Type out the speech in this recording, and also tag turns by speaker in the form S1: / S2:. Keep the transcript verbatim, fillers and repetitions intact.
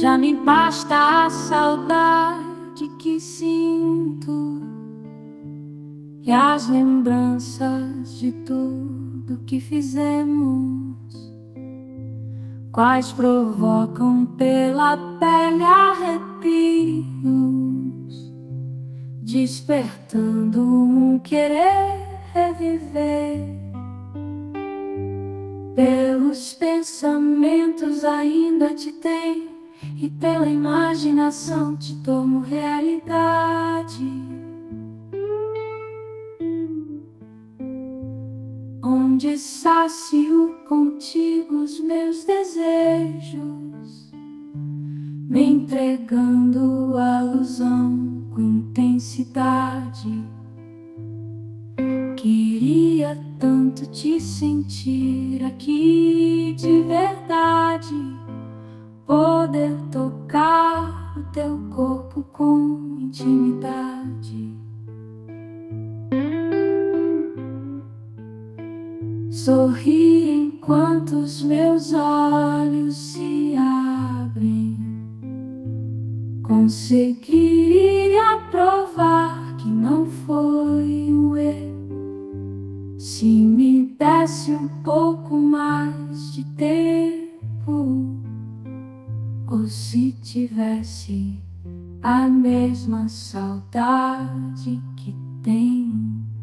S1: Já me basta a saudade que sinto e as lembranças de tudo que fizemos, quais provocam pela pele arrepios, despertando um querer reviver. Pelos pensamentos ainda te tenho, e pela imaginação te torno realidade, onde sacio contigo os meus desejos, me entregando a ilusão com intensidade. Queria tanto te sentir aqui de verdade, poder tocar o teu corpo com intimidade, sorrir enquanto os meus olhos se abrem, conseguiria provar que não foi um erro se me desse um pouco mais de tempo, ou se tivesse a mesma saudade que tenho.